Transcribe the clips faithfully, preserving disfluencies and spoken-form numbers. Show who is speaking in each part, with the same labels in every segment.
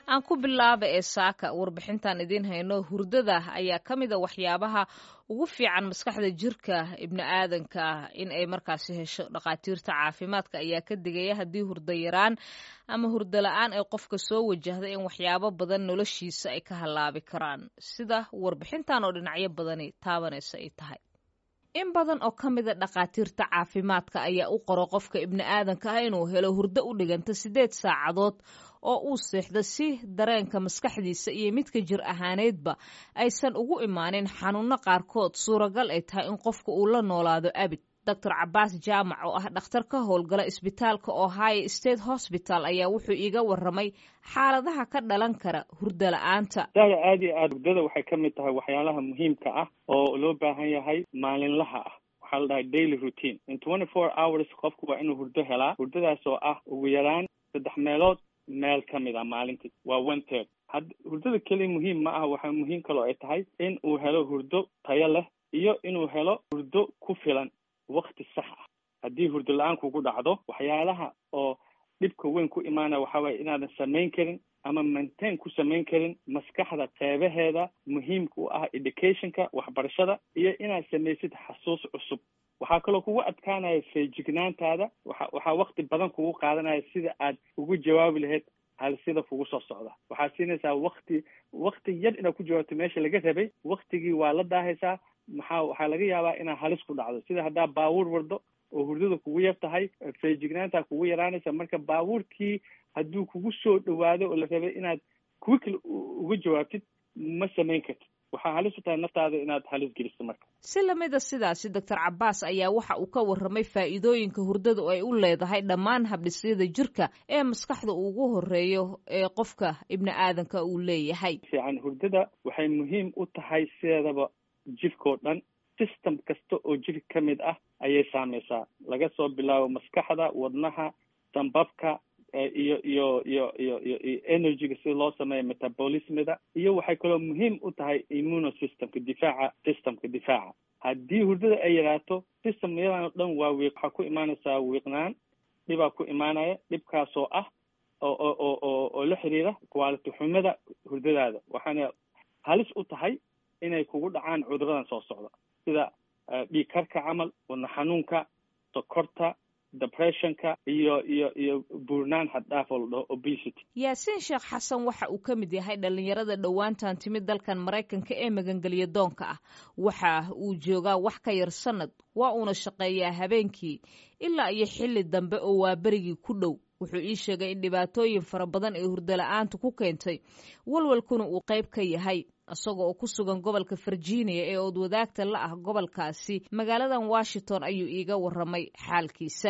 Speaker 1: aan ku bilaaba ee saaka warbixintan idiin hayno hurdada ayaa ka mid a waxyaabaha ugu fiican maskaxda jirka ibni aadanka in ay markaasi hesho dhakhaatiirta caafimaadka ayaa ka digaya haddii hurdo yaraan ama hurdo la-aan ay qofka soo wajahda in waxyaabo badan noloshiisa ay ka halaabi karaan sida warbixintan oo dhinacyo badani taabanaysa ay tahay in badan oo ka mid a dhakhaatiirta caafimaadka ayaa u qoro qofka ibni aadanka ah inuu helo hurdo u dhiganta siddeed saacadood oo uu seexdo si dareenka maskaxdiisa iyo midka jir ahaaneedba aysan ugu imaanin xanuunno qaarkood suuragal ay tahay in qofka uu la noolaado abid doctor cabaas jaamac oo ah dhakhtar ka howlgala isbitaalka ohio state hospital ayaa wuxuu iiga warramay xaaladaha ka dhalan kara hurdo la-aanta
Speaker 2: dada aad iyo aad hurdada waxay ka mid tahay waxyaalaha muhiimka ah oo loo baahan yahay maalinlaha ah waxaa la dhahay daily routine in twenty four hours qofku waa inuu hurdo helaa hurdadaas oo ah ugu yaraan saddex meelood meel ka mid a maalintii waa one third had hurdada keliya muhiim ma aha waxaa muhiim kaloo ay tahay in uu helo hurdo tayo leh iyo inuu helo hurdo ku filan wakti sax ah haddii hurdo la-aan kugu dhacdo waxyaalaha oo dhibka weyn ku imaanaya waxaa waye inaadan samayn karin ama maintain ku samayn karin maskaxda qeybaheeda muhiimka u ah educationka waxbarashada iyo inaad samaysid xasuus cusub waxaa kaloo kugu adkaanaya feejignaantaada waxa waxaa wakti badan kugu qaadanaya sida aad ugu jawaabi lahayd hal sida kugu soo socda waxaad siinaysaa wakti wakti yar inaad ku jawaabto meesha laga rabay waktigii waa la daahaysaa maxaa waxaa laga yaabaa inaad halis ku dhacdo sida haddaa baabuur wardo oo hurdada kugu yar tahay feejignaantaa kugu yaraanaysa marka baabuurkii hadduu kugu soo dhawaado oo la rabay inaad quickly uga jawaabtid ma samayn kartid waxaa halis u tahay naftaada inaad halis geliso marka
Speaker 1: si lamida sidaasi doctor cabaas ayaa waxa uu ka warramay faa'iidooyinka hurdada oo ay u leedahay dhammaan habdhisyada jirka ee maskaxda ugu horeeyo ee qofka ibni aadanka uu leeyahay
Speaker 2: fiican hurdada waxay muhiim u tahay sideedaba jirkao dhan system kasta oo jir ka mid ah ayay saameysaa laga soo bilaabo maskaxda wadnaha sanbabka iyo iyo iyo iyo iyo energyga sida loo sameeyo metabolismida iyo waxay kaloo muhiim u tahay immunosystemka difaaca systemka difaaca haddii hurdada ay yaraato system yadan o dhan waa wiiq waxaa ku imaanaysaa wiiqnaan dhibaa ku imaanaya dhibkaasoo ah oo oo oo oo oo la xiriira quality xumada hurdadaada waxaana halis u tahay inay kugu dhacaan cuduradan soo socda sida dhiig karka camal wadna xanuunka sokorta depressionka iyo iyo iyo buurnaan xaddhaaf oo la dhaho obesity
Speaker 1: yaasiin sheekh xasan waxa uu ka mid yahay dhallinyarada dhowaantan timid dalkan maraykanka ee magangeliya doonka ah waxa uu joogaa wax ka yar sanad waa uuna shaqeeyaa habeenkii ilaa iyo xilli dambe oo waa berigii ku dhow wuxuu ii sheegay in dhibaatooyin fara badan ee hurdo la-aanta ku keentay walwalkuna uu qayb ka yahay isaga oo ku sugan gobolka virginia ee ood wadaagta la ah gobolkaasi magaaladan washington ayuu iiga warramay xaalkiisa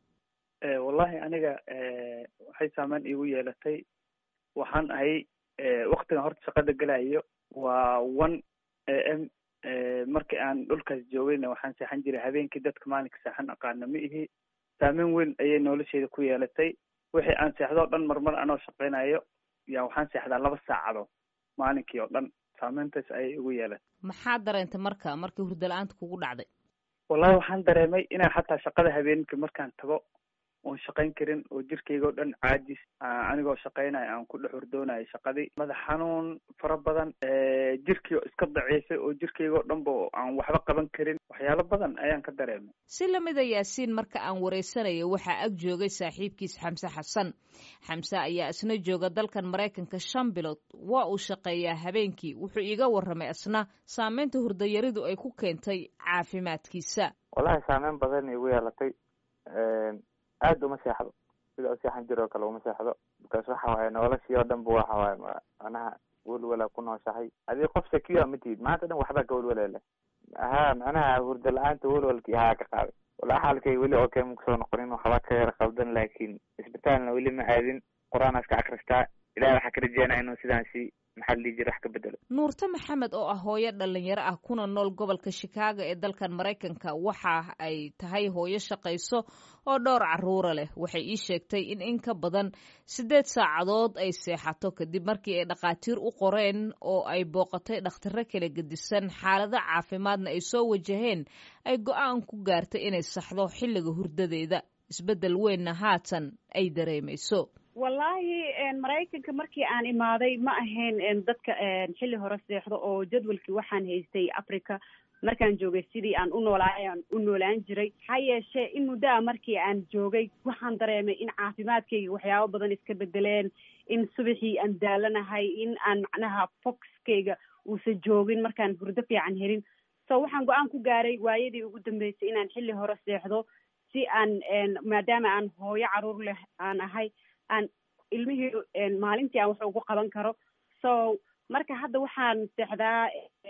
Speaker 3: wallahi aniga waxay saameyn iigu yeelatay waxaan ahay waktigan horta shaqada gelayo waa one a m markii aan dhulkaas joogayna waxaan seexan jiray habeenkii dadka maalinka seexan aqaana ma ihi saameyn weyn ayay nolosheeda ku yeelatay wixii aan seexdo o dhan marmar anoo shaqaynayo yaa waxaan seexdaa laba saacadood maalinkii oo dhan saameyntaas ayay igu yeelatay
Speaker 1: maxaa dareentay marka markii hurdo la-aanta kugu dhacday
Speaker 3: wallahi waxaan dareemay inaan xataa shaqada habeenkii markaan tago oon shaqayn karin oo jirkayga o dhan caajis anigoo shaqaynayo aan ku dhex hurdoonayo shaqadii madax xanuun fara badan jirkii oo iska daciifay oo jirkayga o dhan ba aan waxba qaban karin waxyaalo badan ayaan ka dareemay
Speaker 1: si lamida yaasiin marka aan wareysanayo waxaa ag joogay saaxiibkiis xamse xasan xamse ayaa isna jooga dalkan maraykanka shan bilood waa uu shaqeeyaa habeenkii wuxuu iiga warramay isna saameynta hurdayaridu ay ku keentay caafimaadkiisa
Speaker 4: wallahi saameyn badan igu yeelatay aada uma seexdo sida u seexan jiro o kale uma seexdo bikaas waxa waaye noloshii oo dhan ba waxa waaye macnaha welwala ku nooshahay adii qof sakiya ma tihid maanta dhan waxbaa ka welwalele ha macnaha hurdo la-aanta welwalkii haa ka qaaday wala xaalkay weli oo kale makusoo noqonin waxbaa ka yara qaldan laakiin isbitaalna weli ma aadin qur-aan iska akristaa ilahi waxaa ka rajeynaya inuu sidaansi maxaa la dhihi jira wax ka bedelo
Speaker 1: nuurte maxamed oo ah hooyo dhalinyaro ah kuna nool gobolka chicago ee dalkan maraykanka waxa ay tahay hooyo shaqayso oo dhowr carruura leh waxay ii sheegtay in in ka badan siddeed saacadood ay seexato kadib markii ay dhakhaatiir u qoreen oo ay booqatay dhakhtaro kala gedisan xaalado caafimaadna ay soo wajaheen ay go-aan ku gaartay inay saxdo xilliga hurdadeeda isbeddel weynna haatan ay dareemayso
Speaker 5: wallahi maraykanka markii aan imaaday ma ahayn dadka xilli hore seexdo oo jadwalkii waxaan haystay africa markaan joogay sidii aan u noolaayan u noolaan jiray ha yeeshee in muddaa markii aan joogay waxaan dareemay in caafimaadkayga waxyaabo badan iska bedeleen in subaxii aan daalanahay in aan macnaha foxkayga uusan joogin markaan hurdo fiican helin so waxaan go-aan ku gaaray waayadii ugu dambeysay inaan xilli hore seexdo si aan maadaama aan hooyo caruur leh aan ahay aan ilmihii maalintii aan wax ugu qaban karo so marka hadda waxaan seexdaa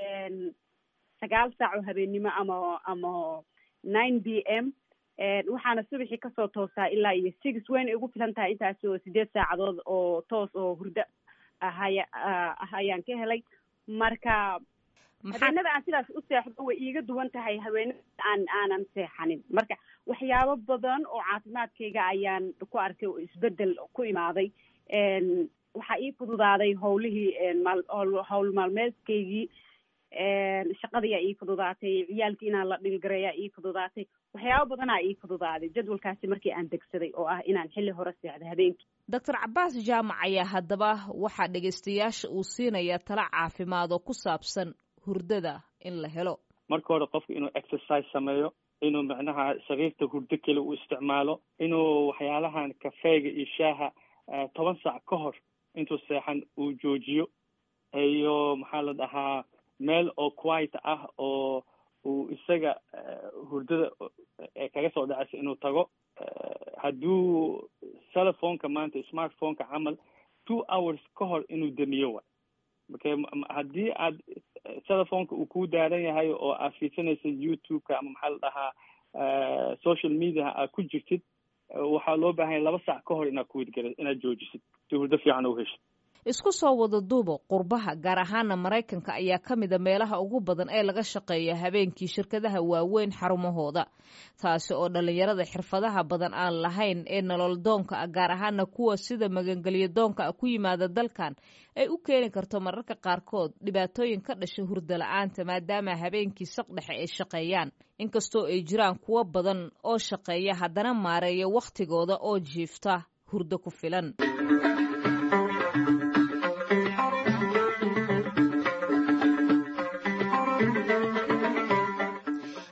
Speaker 5: sagaal saac oo habeennimo ama ama nine b m waxaana subaxii kasoo toosaa ilaa iyo six wayna igu filan tahay intaasi oo sideed saacadood oo toos oo hurdo ahaya ah ayaan ka helay marka habeenada aan sidaas u seexdo way iiga duwan tahay haweenada aan aanan seexanin marka waxyaabo badan oo caafimaadkayga ayaan ku arkay oo isbedel ku imaaday waxaa ii fududaaday howlihii howl maalmeedkaygii shaqadii aa ii fududaatay ciyaalkii inaan la dhilgareeyaa ii fududaatay waxyaabo badanaa ii fududaaday jadwalkaasi markii aan degsaday oo ah inaan xilli hore seexdo habeenkii
Speaker 1: doctor cabaas jaamac ayaa haddaba waxaa dhegaystayaasha uu siinaya talo caafimaad oo ku saabsan hurdada in la helo
Speaker 2: marka hore qofka inuu exercise sameeyo inuu macnaha sariirta hurdo kale uu isticmaalo inuu waxyaalahan kafeega iyo shaaha toban saac ka hor intuu seexan uu joojiyo iyo maxaa la dhahaa meel oo quiet ah oo uu isaga hurdada kaga soo dhacaysa inuu tago hadduu telefonka maanta smartphoneka camal two hours ka hor inuu damiyo wa marka haddii aad telefonka uu ku daaran yahay oo aad fiirsanaysa youtube-ka ama maxaa la dhahaa social mediaha aad ku jirtid waxaa loo baahan yahay laba saac ka hor inaad kuwidgara inaad joojisid si hurdo fiican u heshid
Speaker 1: isku soo wada duuba qurbaha gaar ahaana maraykanka ayaa ka mida meelaha ugu badan ee laga shaqeeya habeenkii shirkadaha waaweyn xarumahooda taasi oo dhalinyarada xirfadaha badan aan lahayn ee nolol doonka ah gaar ahaana kuwa sida magangelyo doonka ah ku yimaada dalkan ay u keeni karto mararka qaarkood dhibaatooyin ka dhasha hurdo la-aanta maadaama habeenkii saqdhexe ay shaqeeyaan inkastoo ay jiraan kuwo badan oo shaqeeya haddana maareeya wakhtigooda oo jiifta hurdo ku filan.